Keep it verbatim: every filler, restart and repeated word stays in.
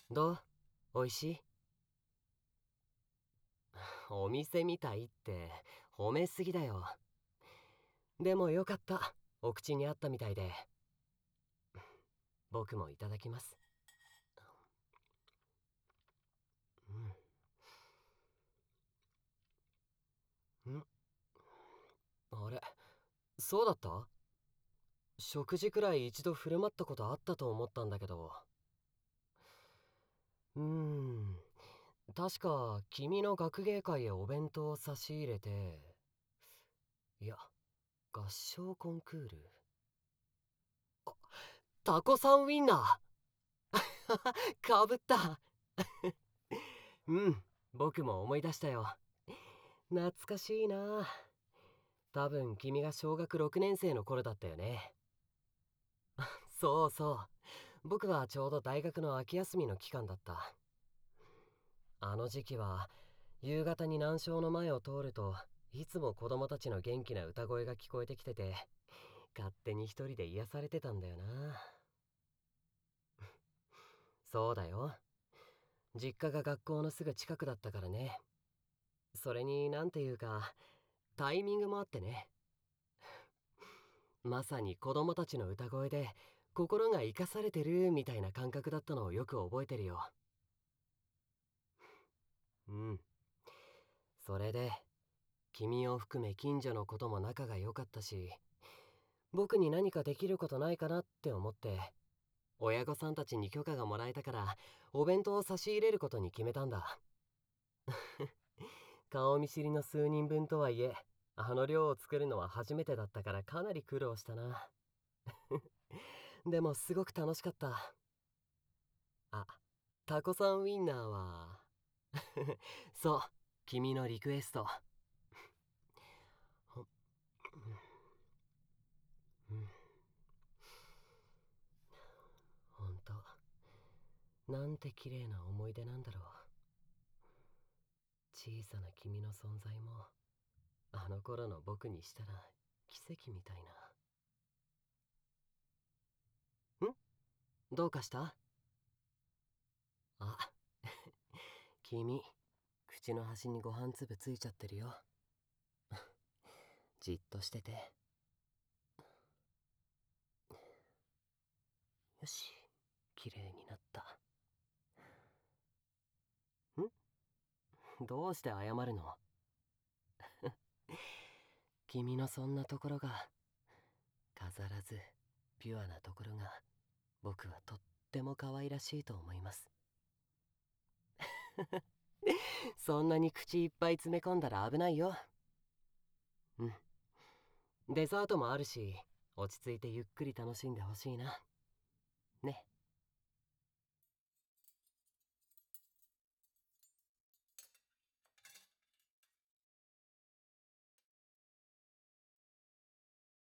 どう？おいしい？お店みたいって褒めすぎだよ。でもよかった、お口に合ったみたいで。僕もいただきます。うんんあれ、そうだった？食事くらい一度振る舞ったことあったと思ったんだけど。うーん確か君の学芸会へお弁当を差し入れて、いや、合唱コンクール。あ、タコさんウインナーかぶったうん、僕も思い出したよ。懐かしいな。多分君が小学ろくねん生の頃だったよね。そうそう、僕はちょうど大学の秋休みの期間だった。あの時期は夕方に南小の前を通るといつも子供たちの元気な歌声が聞こえてきてて、勝手に一人で癒されてたんだよな。そうだよ、実家が学校のすぐ近くだったからね。それになんていうかタイミングもあってね。まさに子供たちの歌声で心が生かされてるみたいな感覚だったのをよく覚えてるよ。うん。それで君を含め近所のことも仲が良かったし、僕に何かできることないかなって思って、親御さんたちに許可がもらえたからお弁当を差し入れることに決めたんだ。顔見知りの数人分とはいえ、あの量を作るのは初めてだったからかなり苦労したな。でもすごく楽しかった。あ、タコさんウインナーはそう、君のリクエスト。ほうんほんと、なんて綺麗な思い出なんだろう。小さな君の存在もあの頃の僕にしたら奇跡みたいな。んどうかした？あ、君、口の端にご飯粒ついちゃってるよ。じっとしてて。よし、綺麗になった。んどうして謝るの？君のそんなところが、飾らずピュアなところが僕はとっても可愛らしいと思います。そんなに口いっぱい詰め込んだら危ないよ。うん、デザートもあるし、落ち着いてゆっくり楽しんでほしいな。ね。